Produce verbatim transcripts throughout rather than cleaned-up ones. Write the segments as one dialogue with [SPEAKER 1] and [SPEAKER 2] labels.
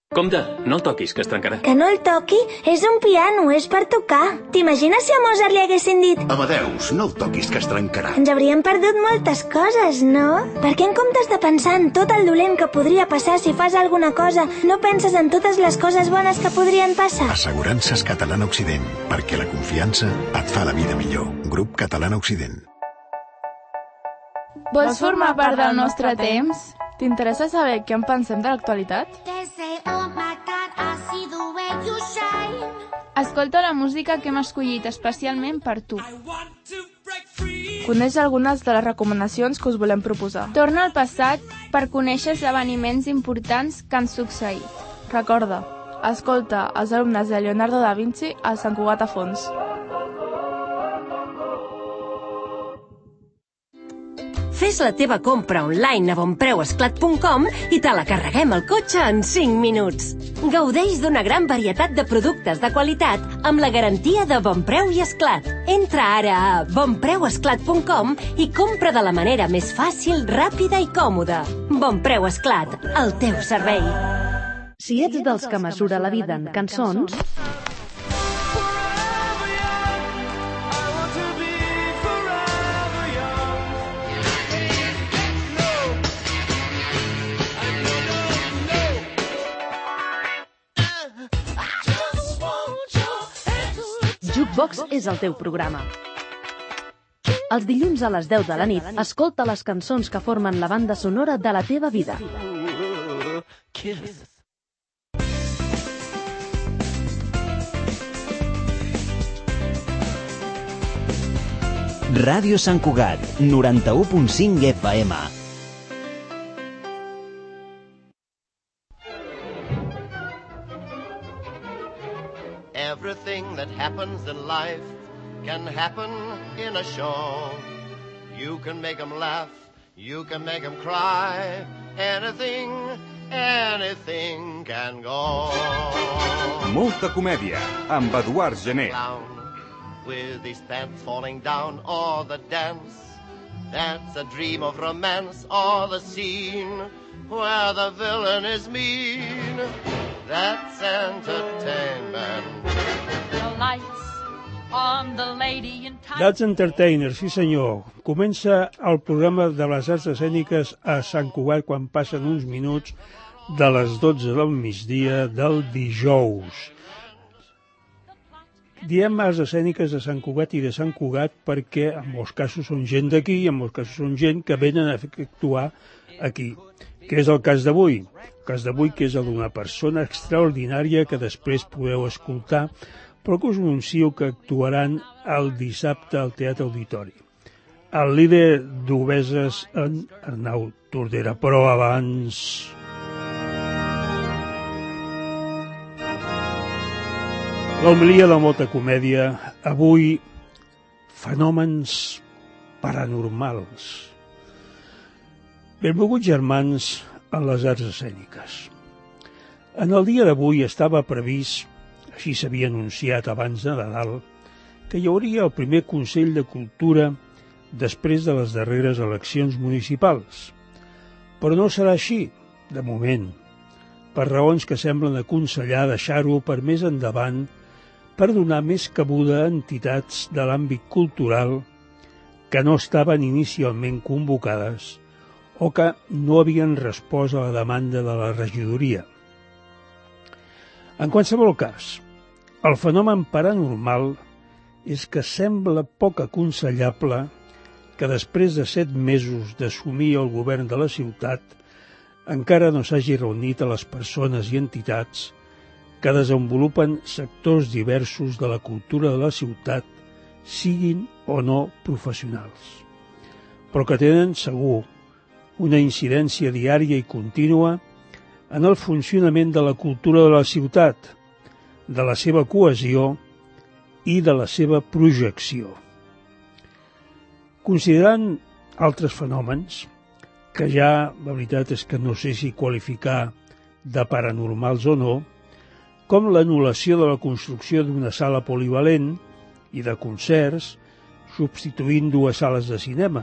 [SPEAKER 1] Compte, no el toquis, que es trencarà.
[SPEAKER 2] Que no el toqui? És un piano, és per tocar. T'imagines si a Mozart li haguessin dit
[SPEAKER 3] Amadeus, no el toquis, que es trencarà.
[SPEAKER 2] Ens hauríem perdut moltes coses, no? Per què en comptes de pensar en tot el dolent que podria passar si fas alguna cosa, no penses en totes les coses bones que podrien passar?
[SPEAKER 3] Assegurances Catalana Occident, perquè la confiança et fa la vida millor. Grup Catalana Occident.
[SPEAKER 4] Vols formar part del nostre temps? T'interessa saber què en pensem de l'actualitat? Escolta la música que hem escollit especialment per tu. Coneix algunes de les recomanacions que us volem proposar. Torna al passat per conèixer esdeveniments importants que han succeït. Recorda, escolta els alumnes de Leonardo da Vinci a Sant Cugat a Fons.
[SPEAKER 5] Fes la teva compra online a bonpreu esclat punt com i te la carreguem al cotxe en cinc minuts. Gaudeix d'una gran varietat de productes de qualitat amb la garantia de Bonpreu i Esclat. Entra ara a bonpreu esclat punt com i compra de la manera més fàcil, ràpida i còmoda. Bonpreu Esclat, al teu servei.
[SPEAKER 6] Si ets dels que mesura la vida en cançons... Jukebox és el teu programa. Els dilluns a les deu de la nit, escolta les cançons que formen la banda sonora de la teva vida.
[SPEAKER 7] Ràdio Sant Cugat, noranta-u punt cinc F M.
[SPEAKER 8] Everything that happens in life can happen in a show. You can make them laugh, you can make them cry. Anything, anything can go.
[SPEAKER 9] Molta comèdia, amb Eduard Gené.
[SPEAKER 8] With his pants falling down, or the dance that's a dream of romance, or the scene where the villain is mean. That's entertainment.
[SPEAKER 10] The lights on the lady in time.
[SPEAKER 11] That's Entertainer, sí senyor. Comença el programa de les arts escèniques a Sant Cugat quan passen uns minuts de les dotze del migdia del dijous. Diem arts escèniques de Sant Cugat i de Sant Cugat perquè en molts casos són gent d'aquí i en molts casos són gent que venen a actuar aquí. Què és el cas d'avui? El cas d'avui que és el d'una persona extraordinària que després podeu escoltar, però que us anuncio que actuaran el dissabte al Teatre Auditori. El líder d'Obeses en Arnau Tordera, però abans... L'homilia de molta comèdia, avui fenòmens paranormals. Benvolguts germans en les arts escèniques. En el dia d'avui estava previst, així s'havia anunciat abans de Nadal, que hi hauria el primer Consell de Cultura després de les darreres eleccions municipals. Però no serà així, de moment, per raons que semblen aconsellar deixar-ho per més endavant per donar més cabuda a entitats de l'àmbit cultural que no estaven inicialment convocades o que no havien respost a la demanda de la regidoria. En qualsevol cas, el fenomen paranormal és que sembla poc aconsellable que després de set mesos d'assumir el govern de la ciutat encara no s'hagi reunit a les persones i entitats que desenvolupen sectors diversos de la cultura de la ciutat, siguin o no professionals, però que tenen segur una incidència diària i contínua en el funcionament de la cultura de la ciutat, de la seva cohesió i de la seva projecció. Considerant altres fenòmens, que ja la veritat és que no sé si qualificar de paranormals o no, com l'anul·lació de la construcció d'una sala polivalent i de concerts, substituint dues sales de cinema,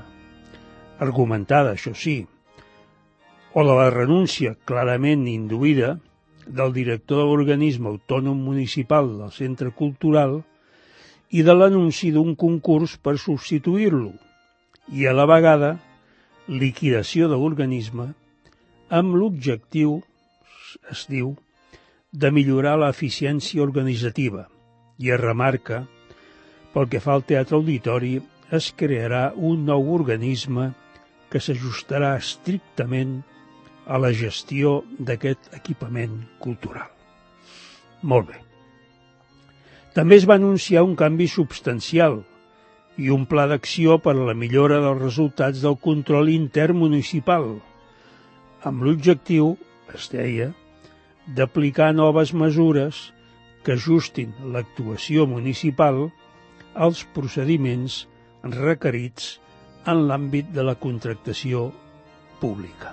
[SPEAKER 11] argumentada, això sí, o de la renúncia clarament induïda del director de l'organisme autònom municipal del centre cultural i de l'anunci d'un concurs per substituir-lo i, a la vegada, liquidació de l'organisme amb l'objectiu, es diu, de millorar l'eficiència organitzativa i es remarca, pel que fa al teatre auditori, es crearà un nou organisme que s'ajustarà estrictament a la gestió d'aquest equipament cultural. Molt bé. També es va anunciar un canvi substancial i un pla d'acció per a la millora dels resultats del control intern municipal, amb l'objectiu, es deia, d'aplicar noves mesures que ajustin l'actuació municipal als procediments requerits en l'àmbit de la contractació pública.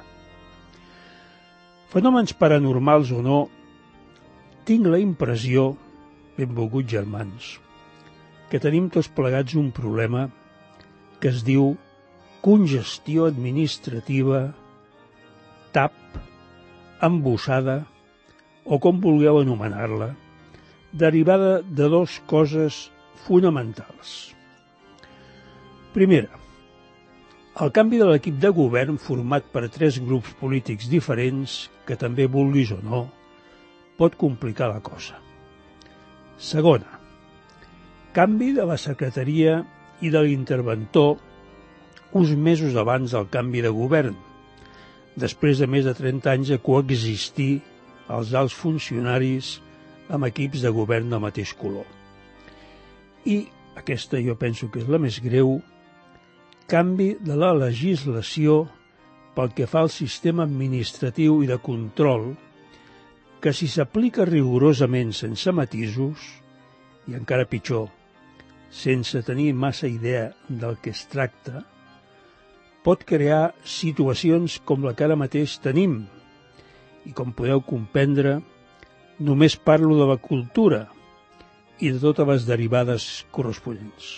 [SPEAKER 11] Fenòmens paranormals o no, tinc la impressió, benvolguts germans, que tenim tots plegats un problema que es diu congestió administrativa, T A P, embossada, o com vulgueu anomenar-la, derivada de dues coses fonamentals. Primera, el canvi de l'equip de govern format per tres grups polítics diferents, que també vulguis o no, pot complicar la cosa. Segona, canvi de la secretaria i de l'interventor uns mesos abans del canvi de govern, després de més de trenta anys de coexistir els alts funcionaris amb equips de govern del mateix color. I, aquesta jo penso que és la més greu, canvi de la legislació pel que fa al sistema administratiu i de control, que si s'aplica rigorosament sense matisos, i encara pitjor, sense tenir massa idea del que es tracta, pot crear situacions com la que ara mateix tenim. I com podeu comprendre, només parlo de la cultura i de totes les derivades corresponents.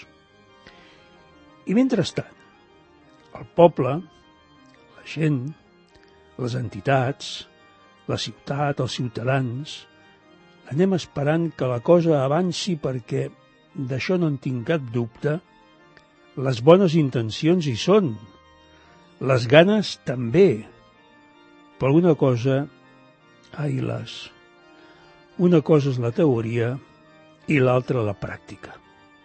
[SPEAKER 11] I mentrestant, el poble, la gent, les entitats, la ciutat, els ciutadans, anem esperant que la cosa avanci perquè, d'això no en tinc cap dubte, les bones intencions hi són, les ganes també, però una cosa, ai las, una cosa és la teoria i l'altra la pràctica.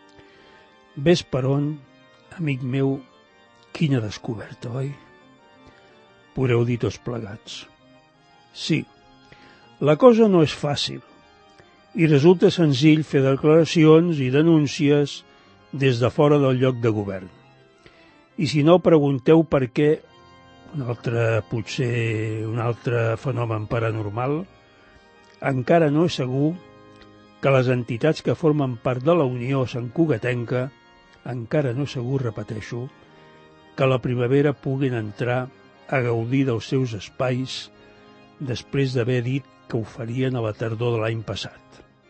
[SPEAKER 11] Ves per on, amic meu, quina descoberta, oi? Podreu dir tots plegats. Sí, la cosa no és fàcil i resulta senzill fer declaracions i denúncies des de fora del lloc de govern. I si no, pregunteu per què, un altre, potser un altre fenomen paranormal, encara no és segur que les entitats que formen part de la Unió Santcugatenca, encara no és segur, repeteixo, que a la primavera puguin entrar a gaudir dels seus espais després d'haver dit que ho farien a la tardor de l'any passat.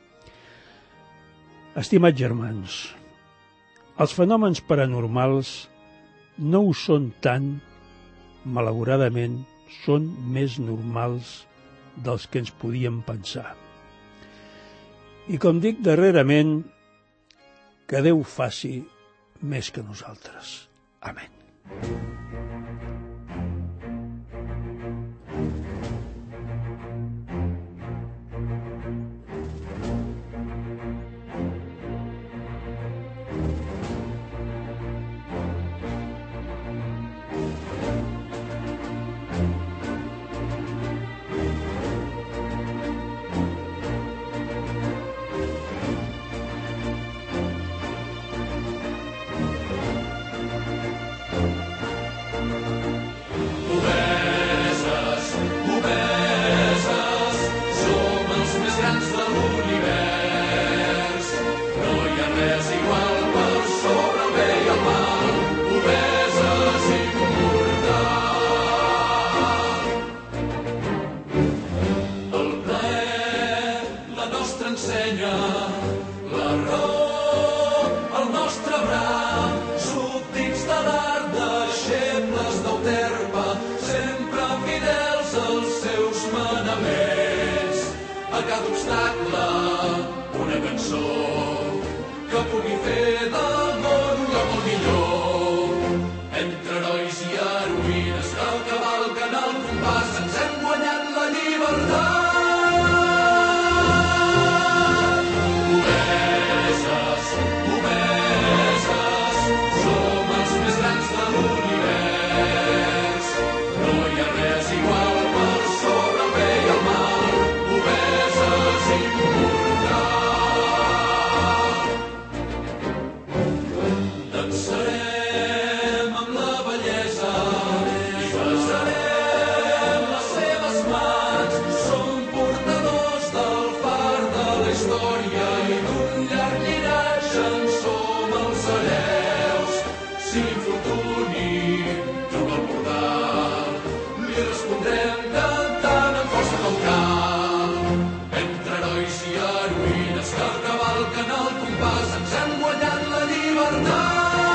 [SPEAKER 11] Estimats germans, els fenòmens paranormals no ho són tant, malauradament, són més normals dels que ens podíem pensar. I com dic darrerament, que Déu faci més que nosaltres. Amén.
[SPEAKER 12] a cada obstacle una cançó que pugui fer del món un lloc molt millor. Entre herois i heroïnes que cavalquen el compàs ens hem guanyat la llibertat. Obeses, obeses, som els més grans de l'univers. No hi ha res igual per sobre el bé i el mal. Obeses immortals. Dansarem amb la bellesa i besarem les seves mans. Som portadors del far de la història i d'un llarg llinatge en som els hereus. Si l'infortuni truca al portal, li respondrem cantant amb força com cal. Entre herois i heroïnes que cavalquen el compàs ens hem guanyat la llibertat.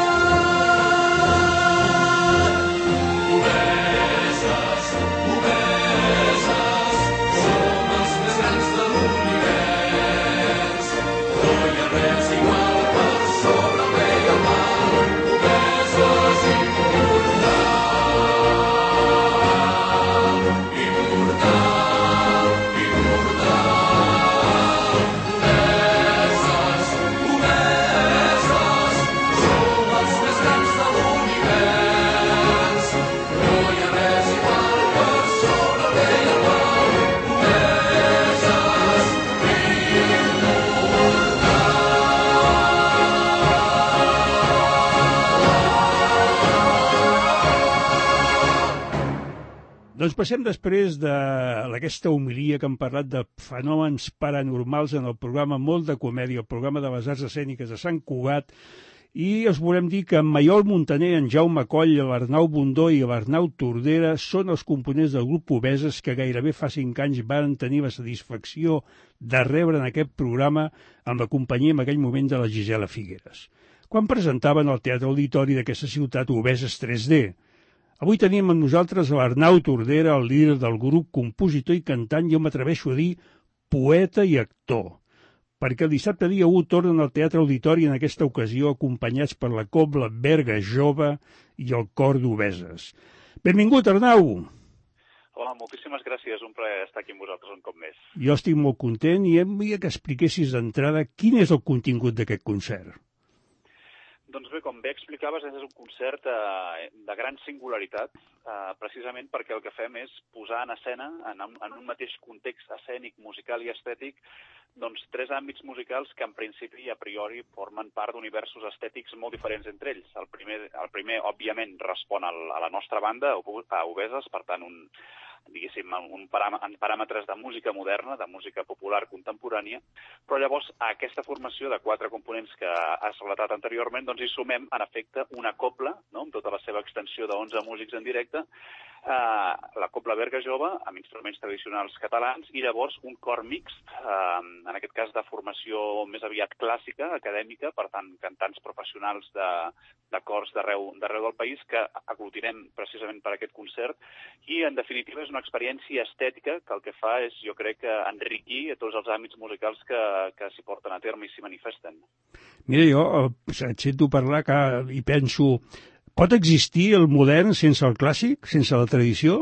[SPEAKER 12] Obeses, obeses, som els més grans de l'univers. No hi ha res igual per sobre el bé i el mal. Obeses immortal, immortal, immortal. Obeses, obeses, som els més grans de l'univers. No hi ha res igual per sobre el bé i el mal. Obeses,
[SPEAKER 11] Doncs passem després d'aquesta homilia que hem parlat de fenòmens paranormals en el programa Molt de Comèdia, el programa de les arts escèniques de Sant Cugat, i us volem dir que en Maiol Muntaner, en Jaume Coll, l'Arnau Bundó i l'Arnau Tordera són els components del grup Obeses que gairebé fa cinc anys van tenir la satisfacció de rebre en aquest programa amb la companyia en aquell moment de la Gisela Figueres, quan presentaven al Teatre Auditori d'aquesta ciutat Obeses tres D. Avui tenim amb nosaltres l'Arnau Tordera, el líder del grup, compositor i cantant, jo m'atreveixo a dir poeta i actor, perquè el dissabte dia u tornen al Teatre Auditori en aquesta ocasió acompanyats per la Cobla Berga Jove i el cor d'Obeses. Benvingut, Arnau!
[SPEAKER 13] Hola, moltíssimes gràcies, un plaer estar aquí amb vosaltres un cop més.
[SPEAKER 11] Jo estic molt content i em volia que expliquessis d'entrada quin és el contingut d'aquest concert.
[SPEAKER 13] Doncs bé, com bé explicaves, és un concert eh, de gran singularitat, eh, precisament perquè el que fem és posar en escena, en un, en un mateix context escènic, musical i estètic, doncs tres àmbits musicals que en principi i a priori formen part d'universos estètics molt diferents entre ells. El primer, el primer òbviament, respon al, a la nostra banda, a Obeses, per tant, un, diguéssim, un paràm en paràmetres de música moderna, de música popular contemporània, però llavors a aquesta formació de quatre components que has relatat anteriorment, doncs hi sumem, en efecte, una cobla, no?, amb tota la seva extensió de onze músics en directe, eh, la Cobla Berga Jove, amb instruments tradicionals catalans, i llavors un cor mixt, eh, en aquest cas de formació més aviat clàssica, acadèmica, per tant, cantants professionals de, de cors d'arreu d'arreu del país, que aglutinem precisament per aquest concert, i en definitiva és una experiència estètica que el que fa és, jo crec, enriquir tots els àmbits musicals que, que s'hi porten a terme i s'hi manifesten.
[SPEAKER 11] Mira, jo et sento parlar que, i penso, pot existir el modern sense el clàssic, sense la tradició?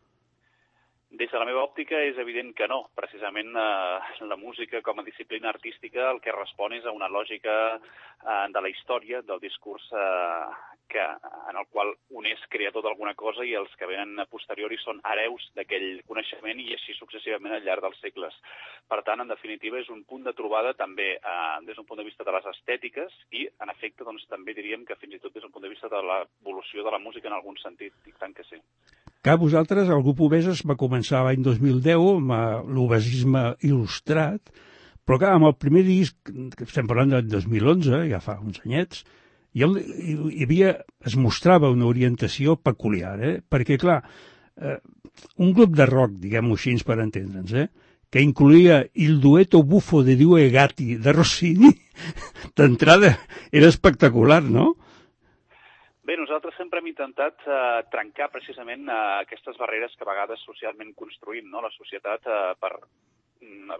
[SPEAKER 13] Des de la meva òptica és evident que no. Precisament eh, la música com a disciplina artística el que respon és a una lògica eh, de la història, del discurs eh, que, en el qual un és creador d'alguna cosa i els que venen a posteriori són hereus d'aquell coneixement i així successivament al llarg dels segles. Per tant, en definitiva, és un punt de trobada també eh, des d'un punt de vista de les estètiques i, en efecte, doncs, també diríem que fins i tot des d'un punt de vista de l'evolució de la música en algun sentit, i tant que sí.
[SPEAKER 11] Que vosaltres, el grup Obeses, va començar l'any dos mil deu amb l'obesisme il·lustrat, però clar, amb el primer disc, que estem parlant del dos mil onze, ja fa uns anyets, hi havia, es mostrava una orientació peculiar, eh? Perquè, clar, eh, un grup de rock, diguem-ho així per entendre'ns, eh? que incluïa Il dueto buffo de due gatti de Rossini, d'entrada era espectacular, no?
[SPEAKER 13] Bé, nosaltres sempre hem intentat eh, trencar precisament eh, aquestes barreres que a vegades socialment construïm, no? La societat, eh, per,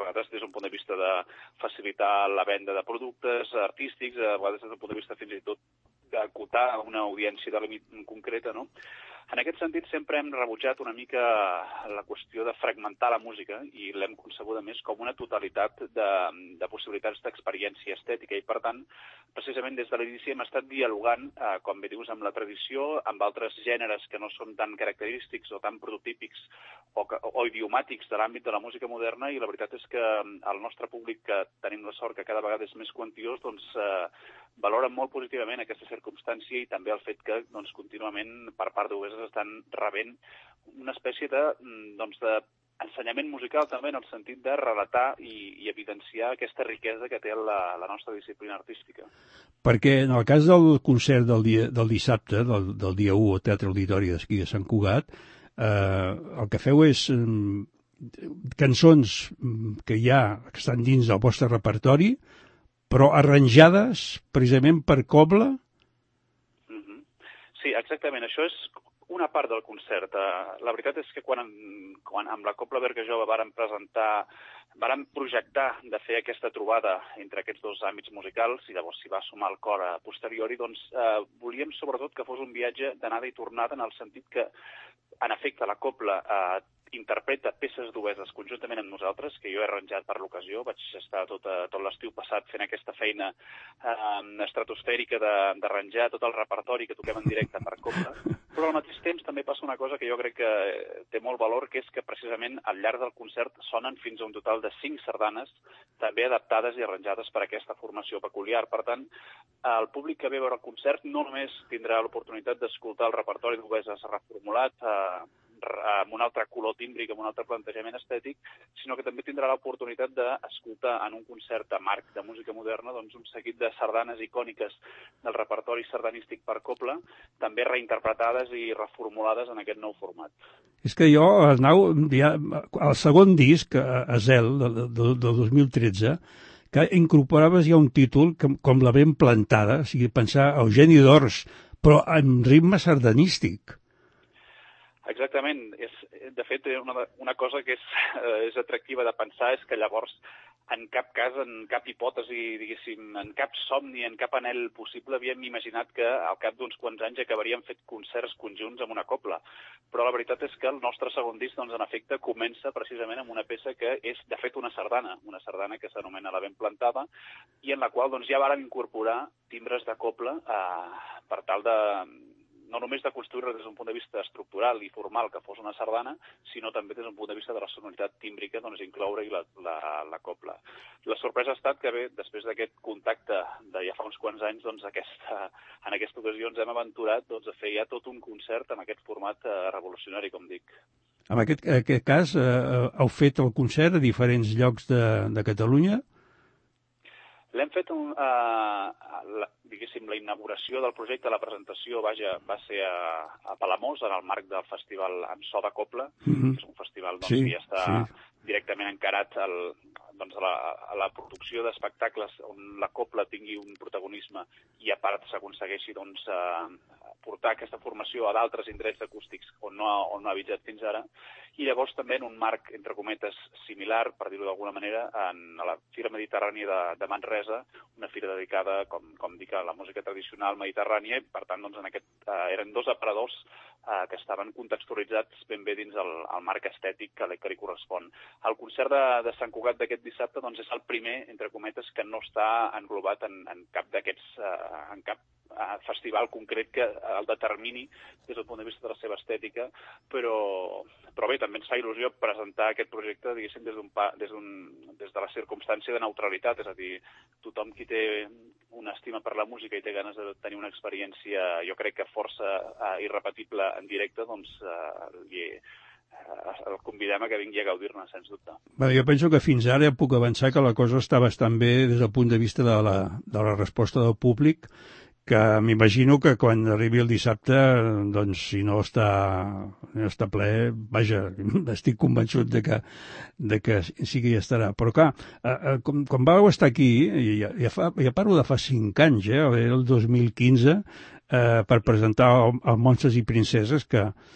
[SPEAKER 13] d'un punt de vista de facilitar la venda de productes artístics, a vegades des del punt de vista fins i tot d'acotar una audiència de límit concreta, no? En aquest sentit, sempre hem rebutjat una mica la qüestió de fragmentar la música i l'hem concebuda més com una totalitat de, de possibilitats d'experiència estètica i, per tant, precisament des de l'inici hem estat dialogant, eh, com bé dius, amb la tradició, amb altres gèneres que no són tan característics o tan prototípics o, que, o idiomàtics de l'àmbit de la música moderna, i la veritat és que el nostre públic, que tenim la sort que cada vegada és més quantiós, doncs eh, valora molt positivament aquesta circumstància i també el fet que doncs, contínuament per part d'Ubeses estan rebent una espècie de, doncs, de ensenyament musical també en el sentit de relatar i, i evidenciar aquesta riquesa que té la, la nostra disciplina artística.
[SPEAKER 11] Perquè en el cas del concert del, dia, del dissabte, del, del dia u al Teatre Auditori d'aquí de Sant Cugat, eh, el que feu és eh, cançons que ja estan dins del vostre repertori, però arranjades precisament per cobla?
[SPEAKER 13] Mm-hmm. Sí, exactament. Això és una part del concert. La veritat és que quan, quan amb la Cobla Berga Jove vàrem presentar, vàrem projectar de fer aquesta trobada entre aquests dos àmbits musicals, i llavors s'hi va sumar el cor a posteriori, doncs eh, volíem sobretot que fos un viatge d'anada i tornada, en el sentit que, en efecte, la Cobla eh, interpreta peces d'Ubeses conjuntament amb nosaltres, que jo he arranjat per l'ocasió. Vaig estar tot, tot l'estiu passat fent aquesta feina eh, estratosfèrica d'arranjar tot el repertori que toquem en directe per Cobla. Però al mateix temps també passa una cosa que jo crec que té molt valor, que és que precisament al llarg del concert sonen fins a un total de cinc sardanes, també adaptades i arranjades per aquesta formació peculiar. Per tant, el públic que ve a veure el concert no només tindrà l'oportunitat d'escoltar el repertori d'Ubeses reformulat, eh, amb un altre color tímbric, amb un altre plantejament estètic, sinó que també tindrà l'oportunitat d'escoltar en un concert a marc de música moderna doncs, un seguit de sardanes icòniques del repertori sardanístic per cobla, també reinterpretades i reformulades en aquest nou format.
[SPEAKER 11] És que jo, Arnau, ja, al segon disc, Azel, del, del, del dos mil tretze, que incorporaves ja un títol que, com la ben plantada, o sigui, pensar Eugeni d'Ors, però en ritme sardanístic.
[SPEAKER 13] Exactament. És, de fet, una, una cosa que és, és atractiva de pensar és que llavors en cap cas, en cap hipòtesi, diguéssim, en cap somni, en cap anhel possible havíem imaginat que al cap d'uns quants anys acabaríem fet concerts conjunts amb una cobla. Però la veritat és que el nostre segon disc, doncs, en efecte, comença precisament amb una peça que és, de fet, una sardana, una sardana que s'anomena La ben plantada, i en la qual doncs, ja vàrem incorporar timbres de cobla eh, per tal de... no només de construir-la des d'un punt de vista estructural i formal que fos una sardana, sinó també des d'un punt de vista de la sonoritat tímbrica, doncs incloure-hi la, la, la cobla. La sorpresa ha estat que bé, després d'aquest contacte de ja fa uns quants anys, doncs aquesta, en aquesta ocasió ens hem aventurat doncs, a fer ja tot un concert en aquest format eh, revolucionari, com dic.
[SPEAKER 11] En aquest, aquest cas, eh, heu fet el concert a diferents llocs de, de Catalunya?
[SPEAKER 13] L'hem fet, un, uh, la, diguéssim, la inauguració del projecte, la presentació, vaja, va ser a, a Palamós, en el marc del festival En So de Cobla, mm-hmm. que és un festival doncs, sí, que ja està sí. directament encarat al, doncs, a, la, a la producció d'espectacles on la cobla tingui un protagonisme i a part s'aconsegueixi doncs, uh, portar aquesta formació a d'altres indrets acústics on no, ha, on no ha viatjat fins ara, i llavors també en un marc, entre cometes, similar, per dir-ho d'alguna manera, en, a la Fira Mediterrània de, de Manresa, una fira dedicada, com, com dic, a la música tradicional mediterrània, i per tant, doncs, en aquest, eh, eren dos aparadors eh, que estaven contextualitzats ben bé dins el, el marc estètic que li, que li correspon. El concert de, de Sant Cugat d'aquest dissabte doncs, és el primer, entre cometes, que no està englobat en, en cap d'aquests, eh, en cap festival concret que el determini des del punt de vista de la seva estètica, però, però bé, també ens fa il·lusió presentar aquest projecte, diguéssim, des, des, des de la circumstància de neutralitat, és a dir, tothom qui té una estima per la música i té ganes de tenir una experiència, jo crec que força uh, irrepetible en directe, doncs uh, li, uh, el convidem a que vingui a gaudir-ne, sens dubte.
[SPEAKER 11] Bé, jo penso que fins ara puc avançar que la cosa està bastant bé des del punt de vista de la, de la resposta del públic, que m'imagino que quan arribi el dissabte, doncs, si no està, no està ple, vaja, estic convençut de que, de que sí que hi estarà. Però clar, eh, com, quan vau estar aquí, ja, ja, fa, ja parlo de fa cinc anys, eh, el dos mil quinze, eh, per presentar el, el Monstres i Princeses, que,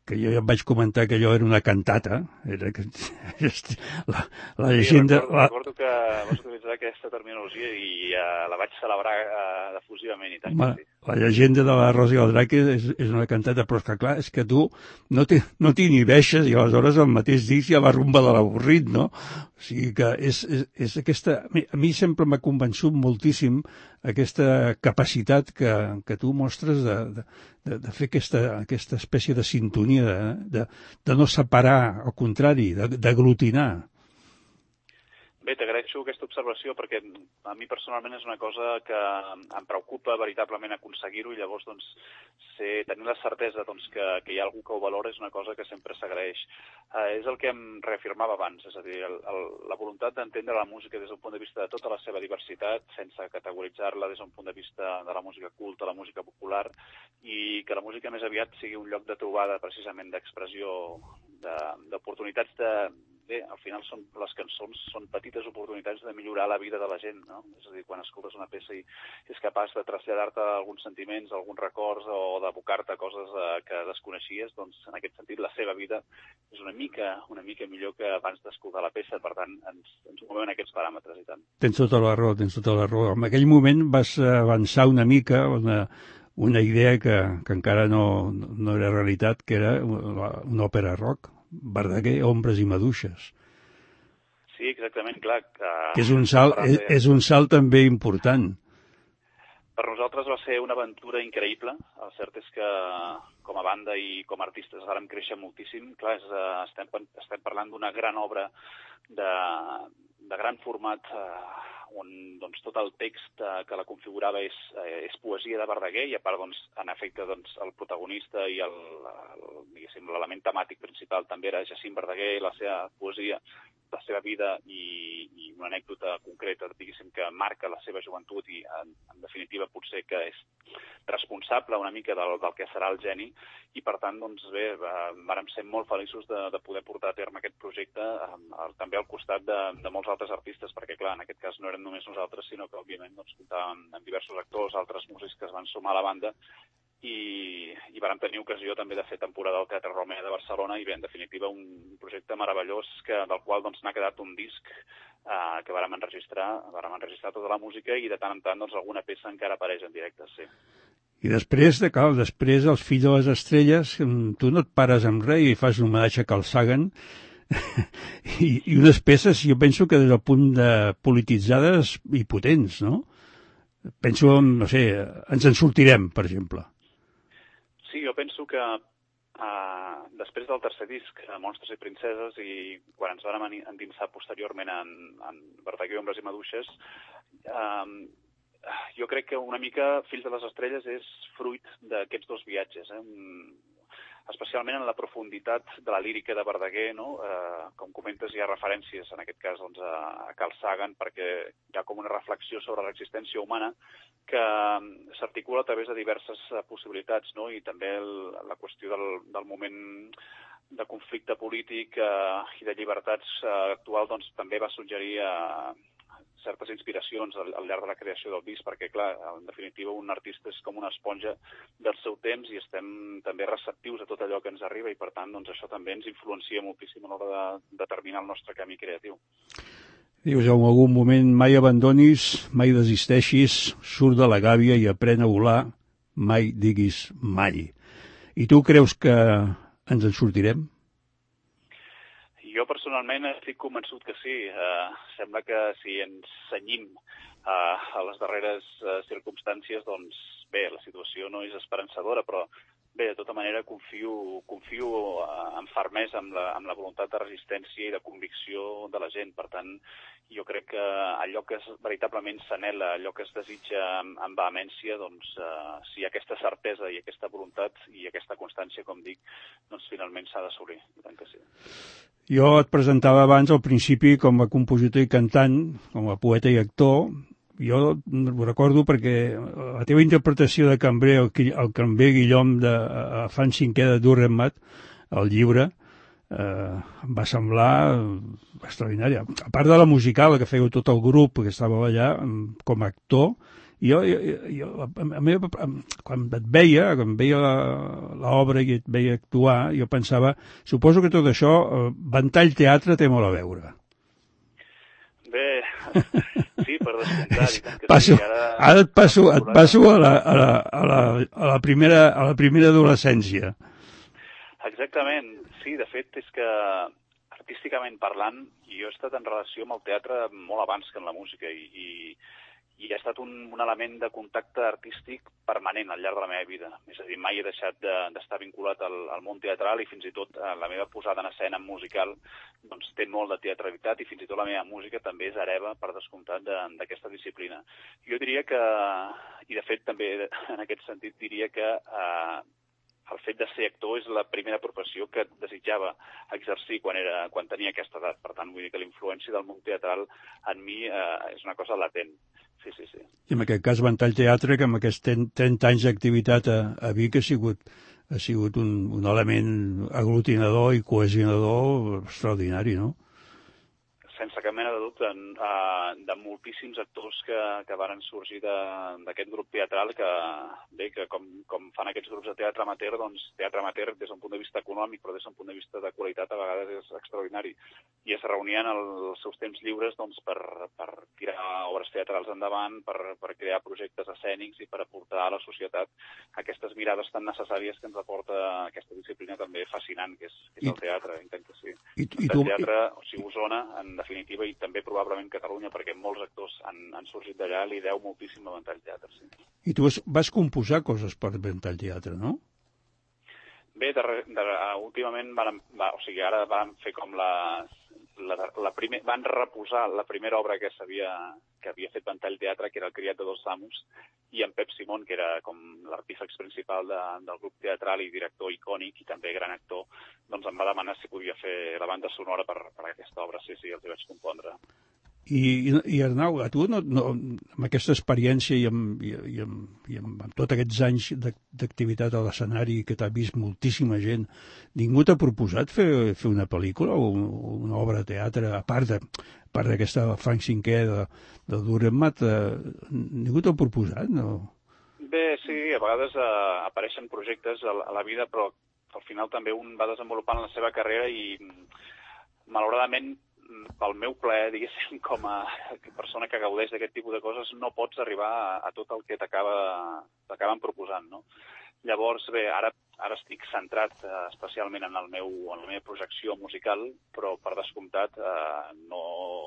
[SPEAKER 11] que jo ja em vaig comentar que allò era una cantata, era que, la, la llegenda...
[SPEAKER 13] Sí, recordo,
[SPEAKER 11] la...
[SPEAKER 13] recordo que vas utilitzar aquesta terminologia i uh, la vaig celebrar uh, efusivament i tant.
[SPEAKER 11] Ma,
[SPEAKER 13] Sí.
[SPEAKER 11] La llegenda de la Rosa i el Drac és, és una cantata, però és que clar, és que tu no t'inhibeixes i aleshores el mateix disc ja va rumba de l'avorrit, no? O sigui que és, és, és aquesta... A mi sempre m'ha convençut moltíssim aquesta capacitat que, que tu mostres de, de, de, de fer aquesta, aquesta espècie de sintonia, de, de, de no separar, al contrari, d'aglutinar.
[SPEAKER 13] Bé, t'agraeixo aquesta observació perquè a mi personalment és una cosa que em preocupa veritablement aconseguir-ho i llavors doncs, ser, tenir la certesa doncs, que, que hi ha algú que ho valora és una cosa que sempre s'agraeix. Uh, és el que em reafirmava abans, és a dir, el, el, la voluntat d'entendre la música des d'un punt de vista de tota la seva diversitat, sense categoritzar-la des d'un punt de vista de la música culta, la música popular, i que la música més aviat sigui un lloc de trobada precisament d'expressió, d'oportunitats de, de bé, al final són, les cançons són petites oportunitats de millorar la vida de la gent, no? És a dir, quan escoltes una peça i és capaç de traslladar-te alguns sentiments, alguns records o d'abocar-te coses eh, que desconeixies, doncs en aquest sentit la seva vida és una mica una mica millor que abans d'escoltar la peça, per tant ens, ens movem en aquests paràmetres i tant.
[SPEAKER 11] Tens tota la raó, tens tota la raó. En aquell moment vas avançar una mica una, una idea que, que encara no, no era realitat, que era una òpera rock. Verdaguer, Ombres i Maduixes.
[SPEAKER 13] Sí, exactament, clar. Que,
[SPEAKER 11] que és, un salt, és, és un salt també important.
[SPEAKER 13] Per nosaltres va ser una aventura increïble. El cert és que com a banda i com a artistes vàrem créixer moltíssim. Clar, és, estem, estem parlant d'una gran obra de, de gran format eh, on doncs, tot el text eh, que la configurava és, eh, és poesia de Verdaguer i a part, doncs, en efecte, doncs, el protagonista i el, el, l'element temàtic principal també era Jacint Verdaguer, la seva poesia, la seva vida i, i una anècdota concreta, diguéssim, que marca la seva joventut i, en, en definitiva, potser que és responsable una mica del, del que serà el geni i, per tant, doncs, bé, vàrem ser molt feliços de, de poder portar a terme aquest projecte eh, també al costat de, de molts altres artistes, perquè, clar, en aquest cas no eren només nosaltres, sinó que, òbviament, doncs, comptàvem amb diversos actors, altres músics que es van sumar a la banda i, i vàrem tenir ocasió també de fer temporada al Teatre Romea de Barcelona i bé, en definitiva, un projecte meravellós que, del qual doncs, n'ha quedat un disc eh, que vàrem enregistrar, vàrem enregistrar tota la música i de tant en tant doncs, alguna peça encara apareix en directe, sí.
[SPEAKER 11] I després, de cal, després, els Fills de les Estrelles, tu no et pares amb res i fas un homenatge a Carl Sagan I, i unes peces, jo penso que des del punt de polititzades i potents, no? Penso, no sé, ens en sortirem, per exemple.
[SPEAKER 13] Sí, jo penso que uh, després del tercer disc, Monstres i Princeses, i quan ens vam endinsar posteriorment en, en Verdaguer, Ombres i Maduixes, uh, jo crec que una mica Fills de les Estrelles és fruit d'aquests dos viatges, eh? Especialment en la profunditat de la lírica de Verdaguer, no? Eh, com comentes, hi ha referències, en aquest cas, doncs, a, a Carl Sagan, perquè hi ha com una reflexió sobre l'existència humana que s'articula a través de diverses possibilitats, no? I també el, la qüestió del, del moment de conflicte polític eh, i de llibertats eh, actual doncs, també va suggerir eh, certes inspiracions al, al llarg de la creació del disc, perquè, clar, en definitiva, un artista és com una esponja del seu temps i estem també receptius a tot allò que ens arriba i, per tant, doncs, això també ens influencia moltíssim a l'hora de determinar el nostre camí creatiu.
[SPEAKER 11] Dius, en algun moment mai abandonis, mai desisteixis, surt de la gàbia i aprèn a volar, mai diguis mai. I tu creus que ens en sortirem?
[SPEAKER 13] Jo personalment estic convençut que sí. Uh, sembla que si ens cenyim uh, a les darreres uh, circumstàncies, doncs bé, la situació no és esperançadora, però bé, de tota manera confio, confio uh, amb fermesa amb la, amb la voluntat de resistència i de convicció de la gent. Per tant, jo crec que allò que es, veritablement s'anhela, allò que es desitja amb, amb vehemència, doncs uh, si hi ha aquesta certesa i aquesta voluntat i aquesta constància, com dic, doncs finalment s'ha d'assolir. I tant que sí.
[SPEAKER 11] Jo et presentava abans al principi com a compositor i cantant, com a poeta i actor. Jo ho recordo perquè la teva interpretació de cambrer, el, el cambrer Guillaume de Fan Cinquè de Durrenmatt, el llibre, eh, em va semblar extraordinària. A part de la musical, que fèieu tot el grup que estàveu allà, com a actor, Jo, jo, jo a mi, quan et veia, quan veia l'obra i et veia actuar, jo pensava, suposo que tot això, Ventall Teatre té molt a veure.
[SPEAKER 13] Bé, sí, per descomptat.
[SPEAKER 11] Passo,
[SPEAKER 13] sí, ara...
[SPEAKER 11] ara et passo, et passo a, la, a, la, a, la, a, la primera, a la primera adolescència.
[SPEAKER 13] Exactament, sí, de fet és que artísticament parlant, jo he estat en relació amb el teatre molt abans que en la música i, i, i ha estat un, un element de contacte artístic permanent al llarg de la meva vida. És a dir, mai he deixat d'estar de, vinculat al, al món teatral i fins i tot la meva posada en escena musical doncs, té molt de teatralitat i fins i tot la meva música també és hereva, per descomptat, d'aquesta de, disciplina. Jo diria que, i de fet també en aquest sentit diria que eh, el fet de ser actor és la primera professió que desitjava exercir quan, era, quan tenia aquesta edat. Per tant, vull dir que la influència del món teatral en mi eh, és una cosa latent. Sí, sí, sí.
[SPEAKER 11] I en aquest cas, Ventall Teatre, que amb aquests trenta anys d'activitat a, a Vic ha sigut, ha sigut un, un element aglutinador i cohesionador extraordinari, no?
[SPEAKER 13] Sense cap mena de dubte, de, de moltíssims actors que, que varen sorgir d'aquest grup teatral que, bé, que com, com fan aquests grups de teatre amateur, doncs teatre amateur des d'un punt de vista econòmic, però des d'un punt de vista de qualitat a vegades és extraordinari. I es reunien els seus temps lliures doncs, per, per tirar obres teatrals endavant, per, per crear projectes escènics i per aportar a la societat aquestes mirades tan necessàries que ens aporta aquesta disciplina també fascinant, que és, que és el teatre, entenc que sí.
[SPEAKER 11] I, i
[SPEAKER 13] el
[SPEAKER 11] tu,
[SPEAKER 13] teatre, o sigui, Osona, en definitiva, i també probablement Catalunya, perquè molts actors han, han sorgit d'allà, li deu moltíssim a Ventall Teatre, sí.
[SPEAKER 11] I tu vas, vas composar coses per Ventall Teatre, no?
[SPEAKER 13] Bé, de, de, últimament van, va, o sigui, ara van fer com la, la, la primer, van reposar la primera obra que s'havia que havia fet Ventall Teatre, que era El criat de dos amos, i en Pep Simón, que era com l'artífex principal de, del grup teatral i director icònic i també gran actor, doncs em va demanar si podia fer la banda sonora per, per aquesta obra. Sí, sí, els hi vaig compondre.
[SPEAKER 11] I, i, i Arnau, a tu, no, no, amb aquesta experiència i amb, i, i amb, i amb, amb tots aquests anys d'activitat a l'escenari que t'ha vist moltíssima gent, ningú t'ha proposat fer, fer una pel·lícula o una obra de teatre, a part de, a part d'aquesta Frank Cinquè de, de Dürrenmatt, eh, ningú t'ha proposat, no?
[SPEAKER 13] Bé, sí, a vegades eh, apareixen projectes a la, a la vida, però al final també un va desenvolupant la seva carrera i malauradament pel meu plaer, diguéssim, com a persona que gaudeix d'aquest tipus de coses, no pots arribar a, a tot el que t'acaben proposant, no? Llavors, bé, ara, ara estic centrat eh, especialment en, el meu, en la meva projecció musical, però per descomptat eh, no...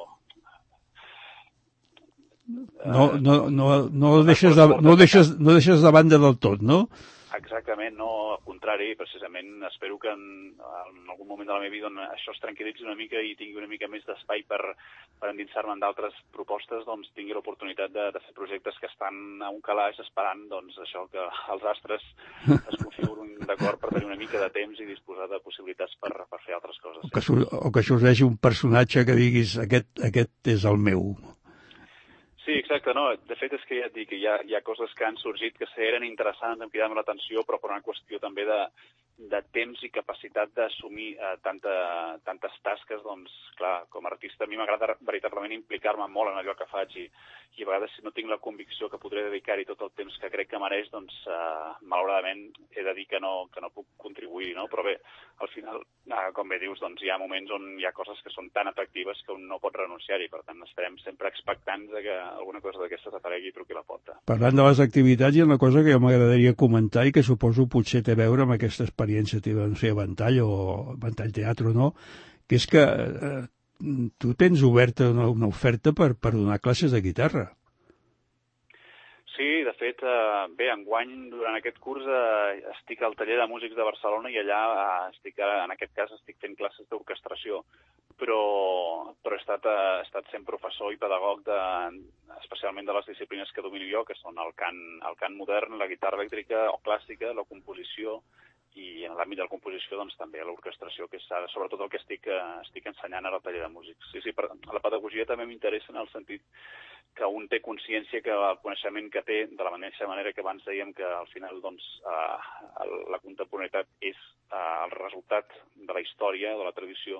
[SPEAKER 11] No, no, no, no, deixes de, no, deixes, no deixes de banda del tot, no?
[SPEAKER 13] Exactament, no, al contrari, precisament espero que en, en algun moment de la meva vida on això es tranquil·litzi una mica i tingui una mica més d'espai per, per endinsar-me en d'altres propostes, doncs tingui l'oportunitat de, de fer projectes que estan a un calaix esperant, doncs això, que els astres es configurin d'acord per tenir una mica de temps i disposar de possibilitats per, per fer altres coses.
[SPEAKER 11] O que, o que sorgeixi un personatge que diguis aquest, aquest és el meu.
[SPEAKER 13] Sí, exacte, no, de fet és que ja et dic que hi ha, hi ha coses que han sorgit que eren interessants, em cridaven l'atenció, però per una qüestió també de, de temps i capacitat d'assumir eh, tanta, tantes tasques, doncs, clar, com a artista a mi m'agrada veritablement implicar-me molt en allò que faig i, i a vegades si no tinc la convicció que podré dedicar-hi tot el temps que crec que mereix, doncs, eh, malauradament he de dir que no, que no puc contribuir, no? Però bé, al final, eh, com bé dius, doncs hi ha moments on hi ha coses que són tan atractives que un no pot renunciar-hi, per tant estarem sempre expectants de que alguna cosa d'aquestes aparegui i truqui la porta.
[SPEAKER 11] Parlant de les activitats, hi ha una cosa que jo m'agradaria comentar i que suposo potser té a veure amb aquesta experiència teva, no sé, Ventall o Ventall Teatre o no, que és que eh, tu tens oberta una, una oferta per, per donar classes de guitarra.
[SPEAKER 13] Sí, de fet, eh, bé, enguany, durant aquest curs, eh, estic al taller de músics de Barcelona i allà, eh, estic, en aquest cas, estic fent classes d'orquestració. Però, però he, estat, he estat sent professor i pedagog de, especialment de les disciplines que domino jo, que són el cant, el cant modern, la guitarra elèctrica o clàssica, la composició, i en l'àmbit de la composició doncs, també l'orquestració, que és sobretot el que estic, estic ensenyant ara al taller de músics. Sí, sí, però la pedagogia també m'interessa en el sentit que un té consciència que el coneixement que té, de la mateixa manera que abans dèiem que al final doncs, eh, la contemporaneitat és eh, el resultat de la història, de la tradició,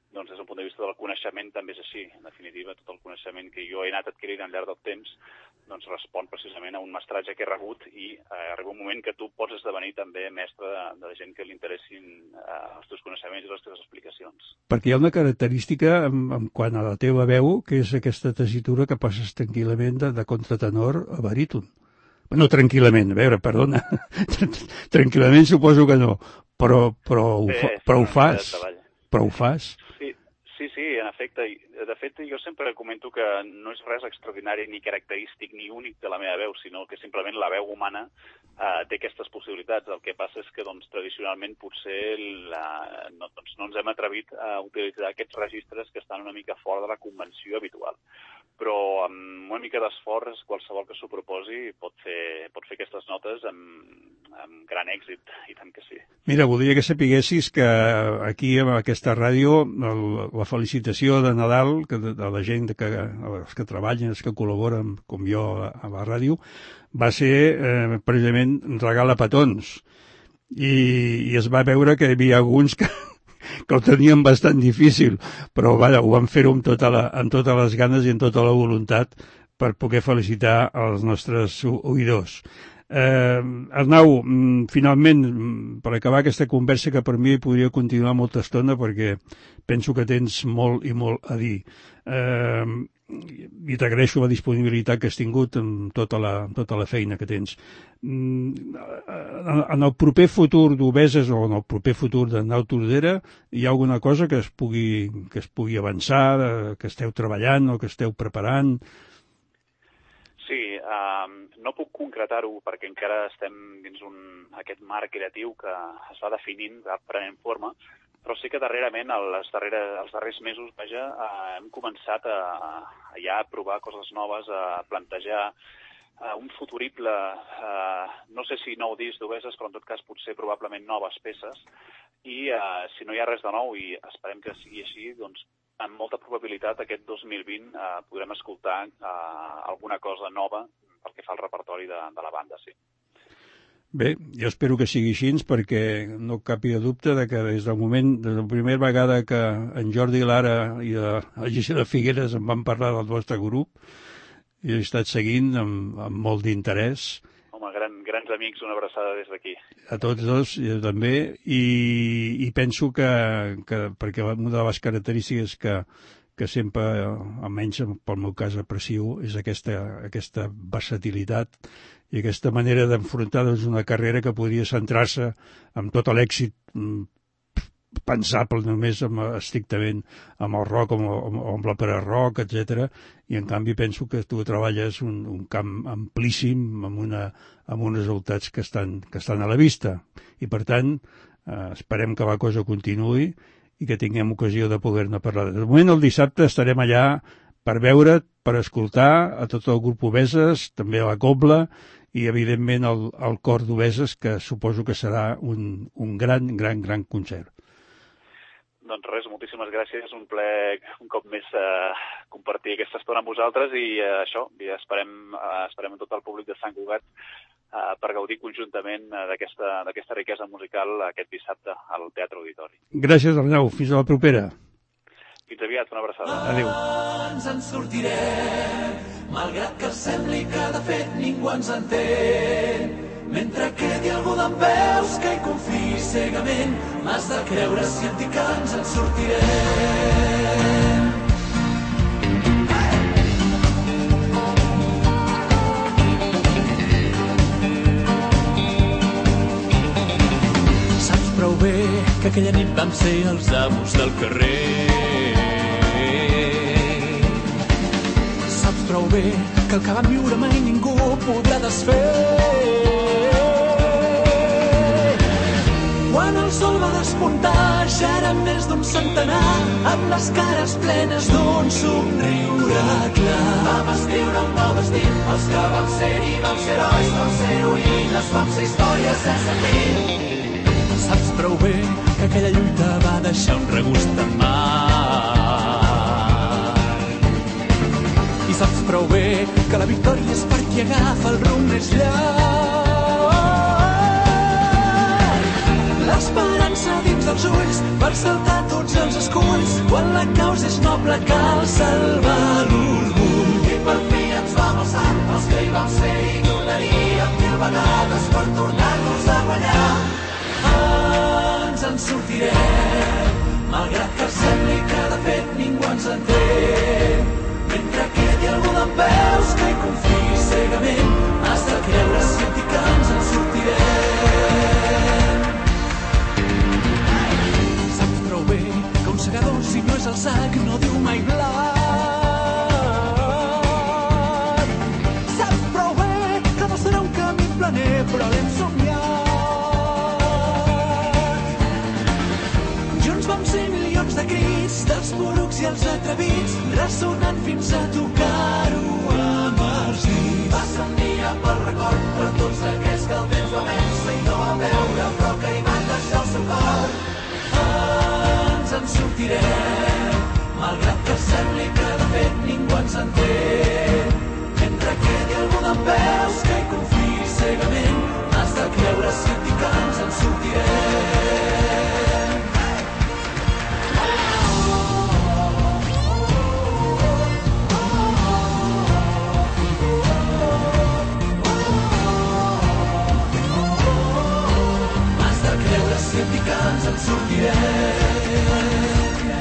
[SPEAKER 13] doncs des del punt de vista del coneixement també és així. En definitiva, tot el coneixement que jo he anat adquirint al llarg del temps doncs respon precisament a un mestratge que he rebut i eh, arriba un moment que tu pots esdevenir també mestre de, de gent que li interessin eh, els teus coneixements i les teves explicacions.
[SPEAKER 11] Perquè hi ha una característica en, en quant a la teva veu, que és aquesta tessitura que passes tranquil·lament de, de contratenor a baríton. No, tranquil·lament, a veure, perdona, tranquil·lament suposo que no, però, però, ho, fa, però ho fas, però ho fas.
[SPEAKER 13] Sí, sí, sí, en efecte. De fet, jo sempre comento que no és res extraordinari ni característic ni únic de la meva veu, sinó que simplement la veu humana eh, té aquestes possibilitats. El que passa és que doncs, tradicionalment potser la, no, doncs, no ens hem atrevit a utilitzar aquests registres que estan una mica fora de la convenció habitual. Però amb una mica d'esforç, qualsevol que s'ho proposi pot fer, pot fer aquestes notes amb, amb gran èxit, i tant que sí.
[SPEAKER 11] Mira, voldria que sapiguessis que aquí, a aquesta ràdio, el, la felicitació de Nadal que de, de la gent que, els que treballen, els que col·laboren, com jo, a, a la ràdio, va ser eh, precisament regal a petons. I, I es va veure que hi havia alguns que... que ho tenien bastant difícil, però vaja, ho van fer-ho amb, tota la, amb totes les ganes i amb tota la voluntat per poder felicitar els nostres oïdors. Eh, Arnau, finalment, per acabar aquesta conversa que per mi podria continuar molta estona perquè penso que tens molt i molt a dir. Eh, i t'agraeixo la disponibilitat que has tingut en tota la, tota la feina que tens. En el proper futur d'Obeses o en el proper futur d'Arnau Tordera hi ha alguna cosa que es pugui, que es pugui avançar, que esteu treballant o que esteu preparant?
[SPEAKER 13] Sí, um, no puc concretar-ho perquè encara estem dins un, aquest marc creatiu que es va definint, va prenent forma, però sí que darrerament, les darreres, els darrers mesos, vaja, eh, hem començat a, a ja provar coses noves, a plantejar eh, un futurible, eh, no sé si nou disc d'Obeses, però en tot cas potser probablement noves peces, i eh, si no hi ha res de nou, i esperem que sigui així, doncs amb molta probabilitat aquest dos mil vint eh, podrem escoltar eh, alguna cosa nova pel que fa al repertori de, de la banda, sí.
[SPEAKER 11] Bé, jo espero que sigui així perquè no capi de dubte de que des del moment, des de la primera vegada que en Jordi Lara i la Gisela Figueres em van parlar del vostre grup, he estat seguint amb, amb molt d'interès.
[SPEAKER 13] Home, gran, grans amics, una abraçada des d'aquí.
[SPEAKER 11] A tots dos, jo també, i, i penso que, que, perquè una de les característiques que, que sempre, almenys pel meu cas aprecio, és aquesta, aquesta versatilitat i aquesta manera d'enfrontar doncs, una carrera que podria centrar-se amb tot l'èxit pensable només amb, estrictament amb el rock o amb, amb l'òpera rock, etcètera. I en canvi penso que tu treballes un, un camp amplíssim amb, una, amb uns resultats que estan, que estan a la vista. I per tant, eh, esperem que la cosa continuï i que tinguem ocasió de poder-ne parlar. De moment, el dissabte estarem allà per veure't, per escoltar a tot el grup Obeses, també a la Cobla, i evidentment el, el cor d'Obeses, que suposo que serà un, un gran, gran, gran concert.
[SPEAKER 13] Doncs res, moltíssimes gràcies, un plaer un cop més eh, compartir aquesta estona amb vosaltres i eh, això, i esperem, eh, esperem tot el públic de Sant Cugat eh, per gaudir conjuntament eh, d'aquesta d'aquesta riquesa musical aquest dissabte al Teatre Auditori.
[SPEAKER 11] Gràcies, Arnau, fins a la propera.
[SPEAKER 13] Fins aviat, una abraçada.
[SPEAKER 11] Adéu.
[SPEAKER 12] Ens en sortirem, malgrat que sembli que de fet ningú ens entén. Mentre quedi algú dempeus que hi confiï cegament, m'has de creure si et dic que ens en sortirem. Saps prou bé que aquella nit vam ser els amos del carrer. Saps prou bé que el que vam viure mai ningú podrà desfer. Quan el sol va despuntar ja érem més d'un centenar, amb les cares plenes d'un somriure clar. Vam escriure un nou destí, els que vam ser-hi vam ser herois, vam ser heroïnes, vam ser històries sense fi. Saps prou bé que aquella lluita va deixar un regust amarg. I saps prou bé que la victòria és per qui agafa el rumb més llarg. L'esperança dins dels ulls per saltar tots els esculls. Quan la causa és noble cal salvar l'orgull. I per fi ens vam alçar, els que hi vam ser i donaríem mil vegades per tornar-nos a guanyar. Ens en sortirem, malgrat que sembli que de fet ningú ens entén. Mentre quedi algú dempeus que hi confiï cegament, has de creure si que ens en sortirem. Saps prou bé que un segador, si no és el sac, no diu mai blat. Saps prou bé que no serà un camí planer, però l'hem somiat. Junts vam ser milions de crits, dels porucs i els atrevits, ressonant fins a tocar-ho amb els dits. Passa un dia pel record, però tots aquells que el temps va vèncer i no va veure, però que hi van deixar el seu cor. Ens en sortirem, malgrat que sembli que de fet ningú ens entén. Mentre quedi algú dempeus que hi confiï cegament, has de creure si et dic que ens en sortirem. Si et dic que ens en sortirem.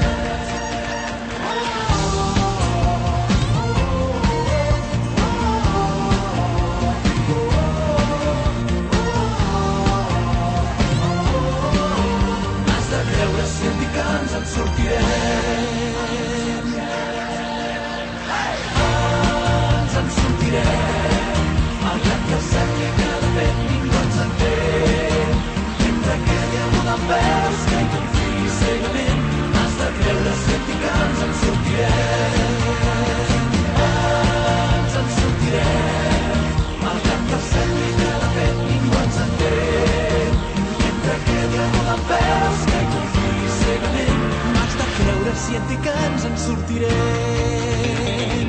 [SPEAKER 12] Has de creure si et dic que ens en sortirem. Ens en sortirem, malgrat que sembli que de fet ningú ens entén. Veus que hi confiï cegament, has de creure si et dic que ens en sortirem. Ens en sortirem, malgrat que sembli que de fet ningú ens entén. Mentre quedi algú dempeus que hi confiï cegament, has de creure si et dic que ens en sortirem.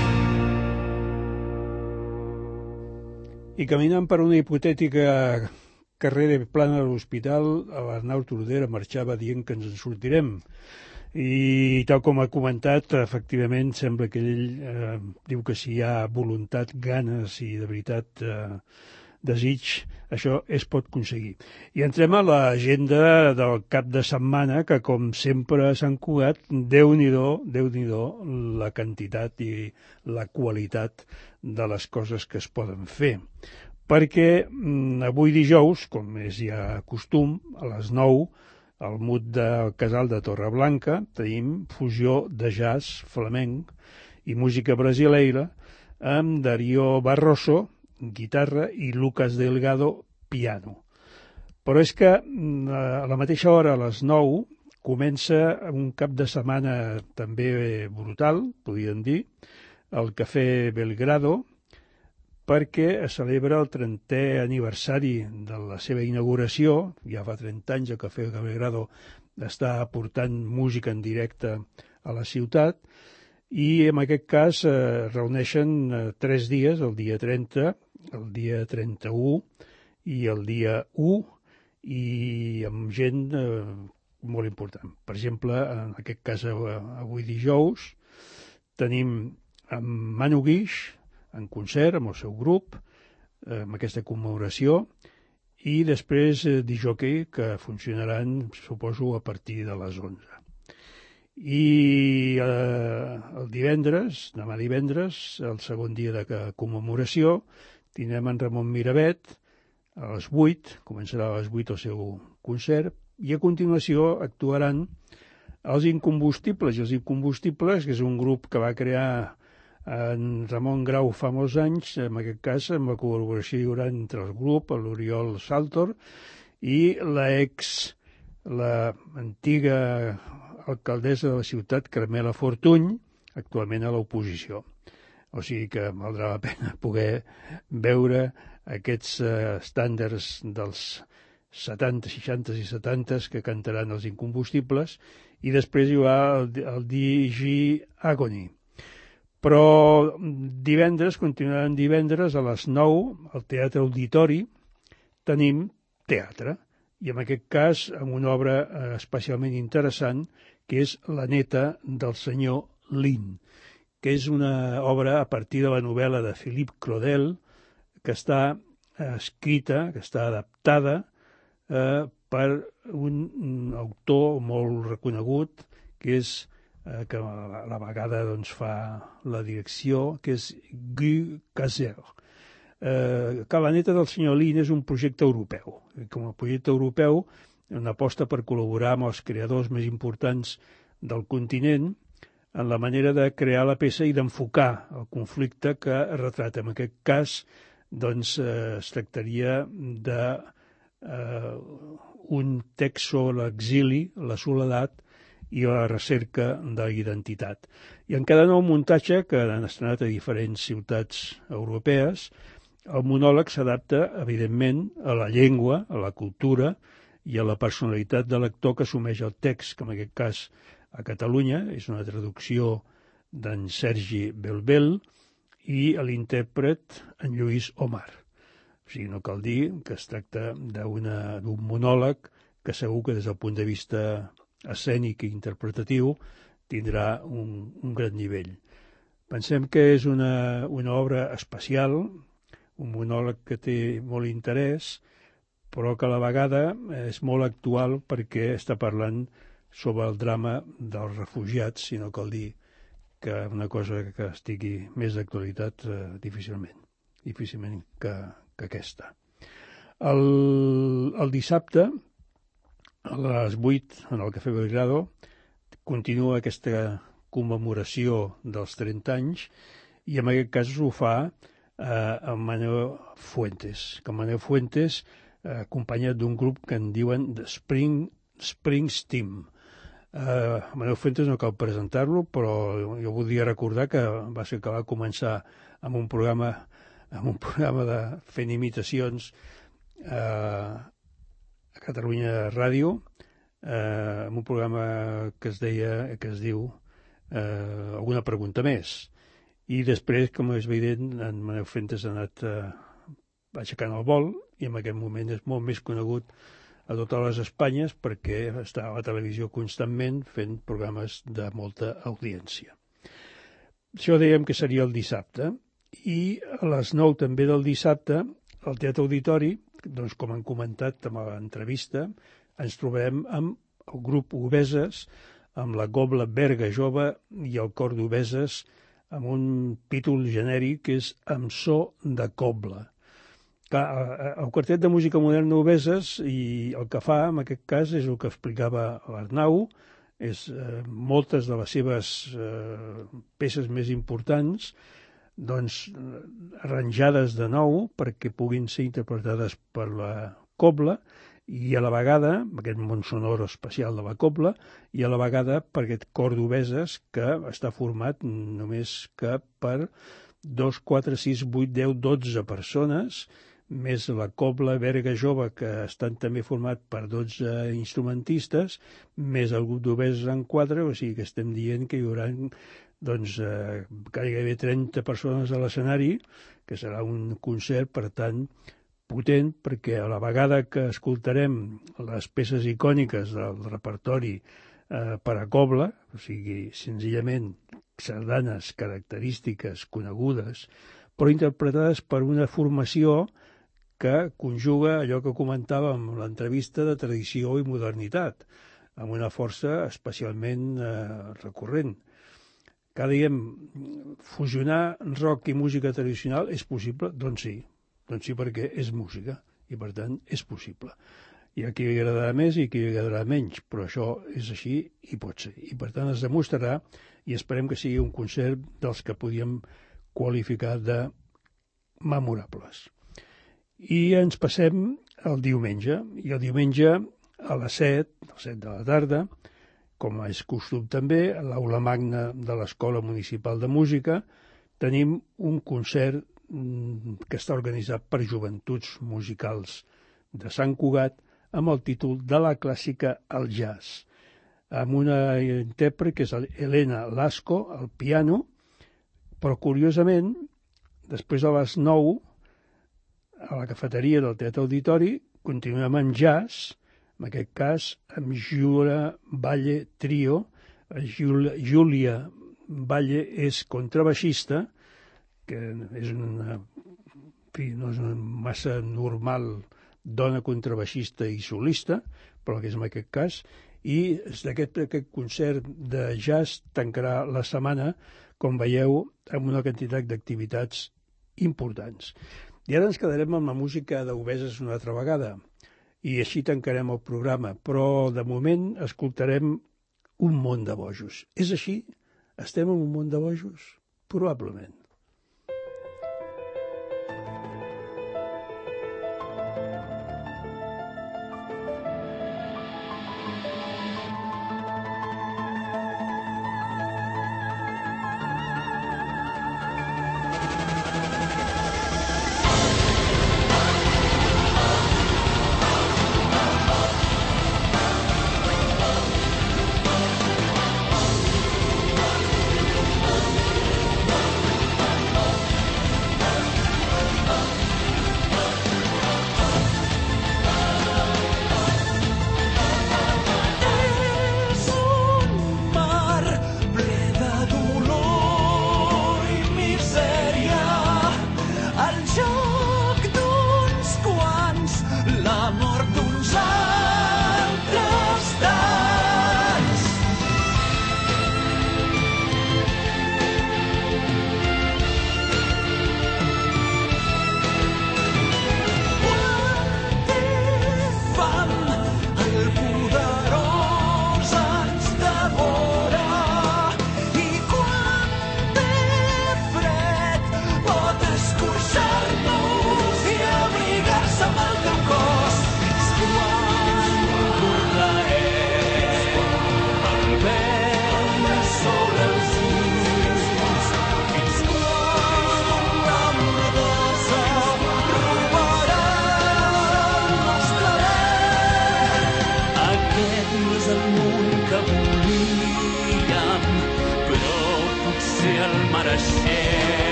[SPEAKER 11] I caminant per una hipotètica carrera plana de l'hospital, l'Arnau Tordera marxava dient que ens en sortirem. I tal com ha comentat, efectivament, sembla que ell eh, diu que si hi ha voluntat, ganes i de veritat eh, desig, això es pot aconseguir. I entrem a l'agenda del cap de setmana, que com sempre a Sant Cugat, Déu-n'hi-do, Déu-n'hi-do la quantitat i la qualitat de les coses que es poden fer. Perquè mm, avui dijous, com és ja costum, a les nou, al Mut del Casal de Torreblanca, tenim fusió de jazz flamenc i música brasileira amb Darío Barroso, guitarra, i Lucas Delgado, piano. Però és que a la mateixa hora, a les nou, comença un cap de setmana també brutal, podríem dir, al Cafè Belgrado, perquè es celebra el trentè aniversari de la seva inauguració. Ja fa trenta anys el Cafè Belgrado està portant música en directe a la ciutat, i en aquest cas es reuneixen tres dies, el dia trenta, el dia trenta-u i el dia u, i amb gent eh, molt important. Per exemple, en aquest cas avui dijous tenim en Manu Guix en concert amb el seu grup, eh, amb aquesta commemoració, i després eh, disjockey, que funcionaran, suposo, a partir de les onze. I eh, el divendres, demà divendres, el segon dia de commemoració, tindrem en Ramon Miravet a les vuit, començarà a les vuit el seu concert, i a continuació actuaran els Incombustibles. I els Incombustibles, que és un grup que va crear en Ramon Grau fa molts anys, en aquest cas amb la col·laboració hi haurà entre el grup, l'Oriol Saltor, i l'ex, la antiga alcaldessa de la ciutat, Carmela Fortuny, actualment a l'oposició. O sigui que valdrà la pena poder veure aquests eh, estàndards dels setanta, seixanta i setanta que cantaran els Incombustibles, i després hi haurà el, el D J Agony. Però divendres, continuaran divendres a les nou, al Teatre Auditori, tenim teatre. i en aquest cas amb una obra especialment interessant, que és La neta del senyor Lin, que és una obra a partir de la novel·la de Philippe Claudel, que està escrita, que està adaptada eh, per un, un autor molt reconegut, que és eh, que a la vegada doncs, fa la direcció, que és Guy Cazer. Eh, que La neta del senyor Lin és un projecte europeu. Com a projecte europeu, una aposta per col·laborar amb els creadors més importants del continent en la manera de crear la peça i d'enfocar el conflicte que es retrata. En aquest cas, doncs, eh, es tractaria de eh, un text sobre l'exili, la soledat i la recerca de la identitat. I en cada nou muntatge, que han estrenat a diferents ciutats europees, el monòleg s'adapta, evidentment, a la llengua, a la cultura i a la personalitat de l'actor que assumeix el text, que en aquest cas a Catalunya és una traducció d'en Sergi Belbel i l'intèrpret en Lluís Omar. O sigui, no cal dir que es tracta d'un monòleg que segur que des del punt de vista escènic i interpretatiu tindrà un, un gran nivell. Pensem que és una, una obra especial, un monòleg que té molt interès, però que a la vegada és molt actual perquè està parlant sobre el drama dels refugiats, si no cal dir que una cosa que estigui més d'actualitat eh, difícilment, difícilment que, que aquesta. El, el dissabte, a les vuit, en el Cafè Belgrado, continua aquesta commemoració dels trenta anys i en aquest cas ho fa Uh, amb Manel Fuentes, que Manel Fuentes uh, acompanyat d'un grup que en diuen The Spring, Springs Team. Uh, Manel Fuentes no cal presentar-lo, però jo voldria recordar que va ser que va començar amb un programa, amb un programa de fent imitacions uh, a Catalunya Ràdio, uh, amb un programa que es deia, que es diu uh, Alguna pregunta més. I després, com és evident, en Manel Fuentes ha anat eh, aixecant el vol i en aquest moment és molt més conegut a totes les Espanyes perquè està a la televisió constantment fent programes de molta audiència. Això dèiem que seria el dissabte i a les nou també del dissabte al Teatre Auditori, doncs, com han comentat amb l'entrevista, ens trobem amb el grup Obeses, amb la Cobla Berga Jove i el cor d'Obeses, amb un títol genèric que és Amb so de cobla. El quartet de música moderna Obeses i el que fa en aquest cas és el que explicava l'Arnau, és eh, moltes de les seves eh, peces més importants doncs arranjades de nou perquè puguin ser interpretades per la cobla i a la vegada, aquest món sonor especial de la cobla, i a la vegada per aquest cor d'Obeses que està format només que per dos, quatre, sis, vuit, deu, dotze persones, més la cobla Berga Jove, que estan també format per dotze instrumentistes, més el grup d'Obeses en quatre, o sigui que estem dient que hi haurà doncs, eh, gairebé trenta persones a l'escenari, que serà un concert, per tant, potent, perquè a la vegada que escoltarem les peces icòniques del repertori eh, per a cobla, o sigui, senzillament sardanes característiques conegudes, però interpretades per una formació que conjuga allò que comentàvem en l'entrevista de tradició i modernitat, amb una força especialment eh, recurrent. Que dèiem, fusionar rock i música tradicional és possible? Doncs sí. Doncs sí, perquè és música i, per tant, és possible. Hi ha qui li agradarà més i qui li agradarà menys, però això és així i pot ser. I, per tant, es demostrarà i esperem que sigui un concert dels que podíem qualificar de memorables. I ens passem al diumenge. I el diumenge a les set, a les set de la tarda, com és costum també, a l'Aula Magna de l'Escola Municipal de Música, tenim un concert que està organitzat per Joventuts Musicals de Sant Cugat amb el títol De la clàssica al jazz, amb una intèrpret que és Elena Lasco al piano, però curiosament, després de les nou, a la cafeteria del Teatre Auditori, continuem amb jazz en aquest cas amb Júlia Valle Trio. Júlia Valle és contrabaixista, que és una, en fi, no és una massa normal dona contrabaixista i solista, però que és en aquest cas, i aquest, aquest concert de jazz tancarà la setmana, com veieu, amb una quantitat d'activitats importants. I ara ens quedarem amb la música d'Obeses una altra vegada, i així tancarem el programa, però de moment escoltarem Un món de bojos. És així? Estem en un món de bojos? Probablement.
[SPEAKER 12] Thank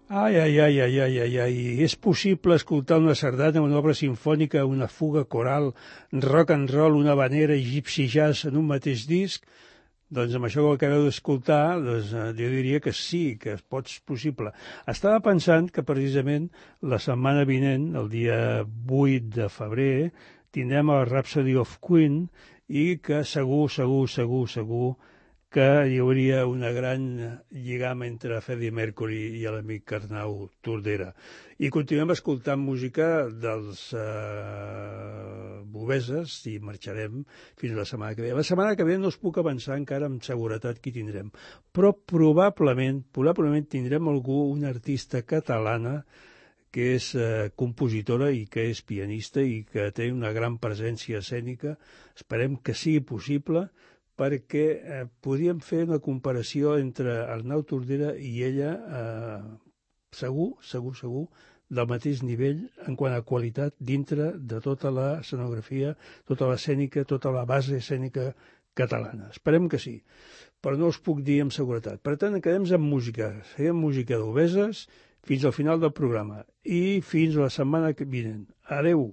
[SPEAKER 11] Ai, ai, ai, ai, ai, ai, ai. És possible escoltar una sardana, una obra sinfònica, una fuga coral, rock and roll, una habanera i gypsy jazz en un mateix disc? Doncs amb això que acabeu d'escoltar, doncs, jo diria que sí, que pot ser possible. Estava pensant que precisament la setmana vinent, el dia vuit de febrer, tindrem el Rhapsody of Queen i que segur, segur, segur, segur que hi hauria una gran lligam entre Freddie Mercury i l'amic Arnau Tordera. I continuem escoltant música dels uh, Boveses i marxarem fins la setmana que ve. La setmana que ve no us puc avançar encara amb seguretat qui tindrem, però probablement, probablement tindrem algú, una artista catalana que és uh, compositora i que és pianista i que té una gran presència escènica. Esperem que sigui possible, perquè eh, podríem fer una comparació entre Arnau Tordera i ella eh, segur, segur, segur, del mateix nivell en quant a qualitat dintre de tota l'escenografia, tota l'escènica, tota la base escènica catalana. Esperem que sí, però no us puc dir amb seguretat. Per tant, quedem amb música, seguim música d'Obeses fins al final del programa i fins a la setmana vinent. Adeu!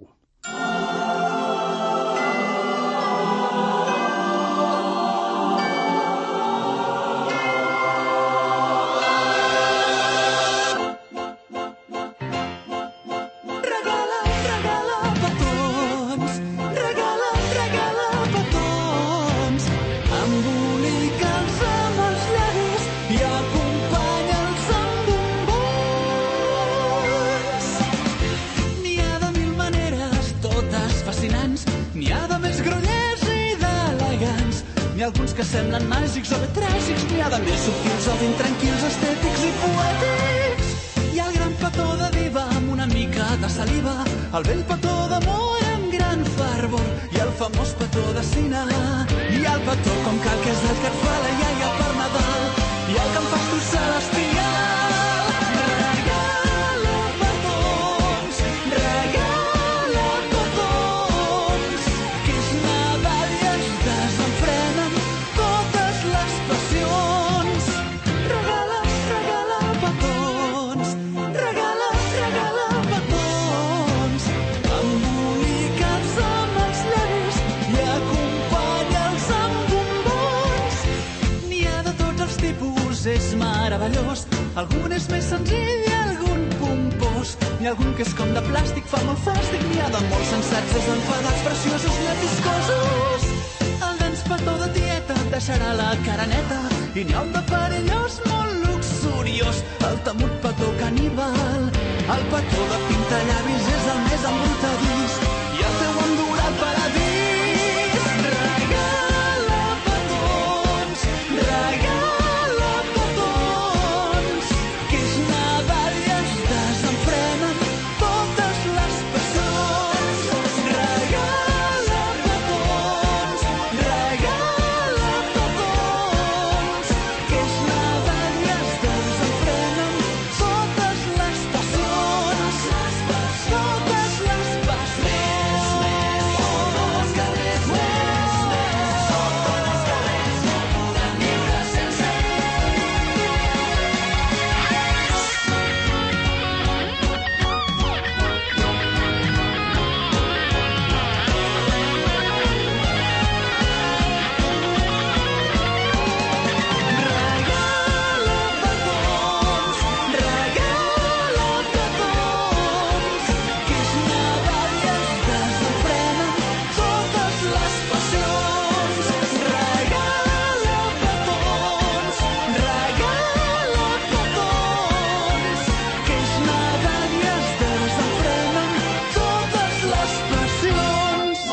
[SPEAKER 14] Alguns que semblen màgics o bé tràgics, n'hi ha de més subtils o d'intranquils, estètics i poètics. Hi ha el gran petó de diva amb una mica de saliva, el vell petó d'amor amb gran fervor i el famós petó de cine. Hi ha el petó com cal, que és el que et fa la iaia per Nadal, i el que em fas tu celestial. Regala petons, regala petons, que és Nadal i es desenfrenen totes les passions. Regala, regala petons, regala, regala petons, embolicats amb els llavis i acompanya'ls amb bombons. N'hi ha de tots els tipus, és meravellós. Algun és més senzill i algun pompós. N'hi ha algun que és com de plàstic, fa molt fàstic. N'hi ha de molt sensats, des d'enfadats, preciosos, netiscosos. El dens petó de tieta et deixarà la cara neta, i n'hi ha un de perillós molt luxuriós, el temut petó caníbal. El petó de pintallavis és el més embrutadís, i el teu endurà al paradís. Regala petons, regala petons, que és Nadal i es desenfrenen totes les passions. Regala petons, regala petons, que és Nadal i es desenfrenen totes les passions. Totes les passions. Tots els carrers, tots els carrers no podem viure sense regala petons, regala petons, que és Nadal i es desenfrenen totes les passions. Regala petons, regala petons, que és Nadal i es desenfrenen totes les passions.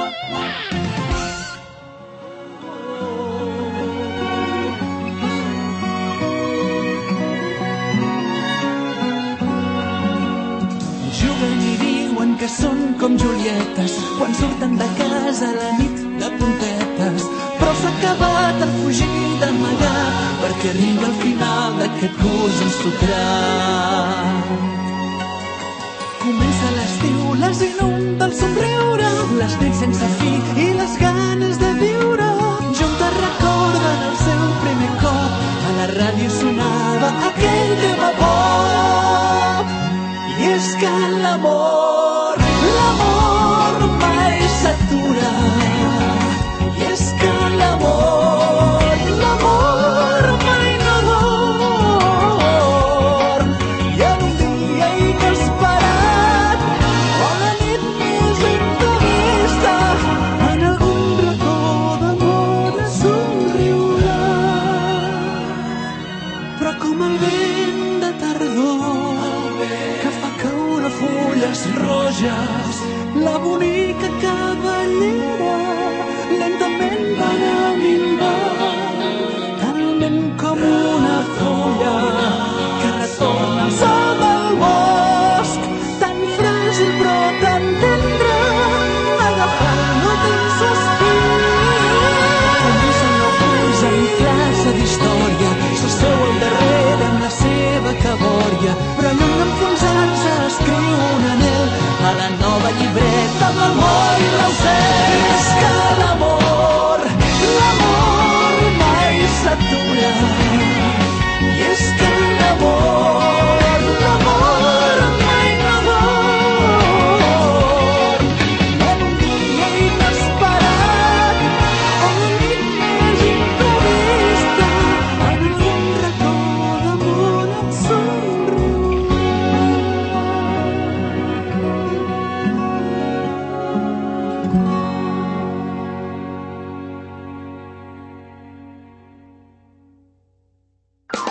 [SPEAKER 14] Juguen i diuen que són com Julietes quan surten de casa a la nit de puntetes, però s'ha acabat el fugir d'amagat perquè arriba al final d'aquest curs ensucrat. Comença l'estiu, les inunda el somriure, les nits sense fi i les ganes de viure. Juntes recorden el seu primer cop, a la ràdio sonava aquell tema bo. fulles, la bonica cavallera lentament va anar minvant, tan lent com una fulla que retorna al sol del bosc, tan fràgil però tan tendre, agafant l'últim sospir. Un senyor puja en classe d'història, s'asseu al darrere amb la seva cabòria, però lluny d'enfonsar-se escriu un anel a la nova llibreta amb l'amor i l'aucel. És que l'amor, l'amor mai s'atura.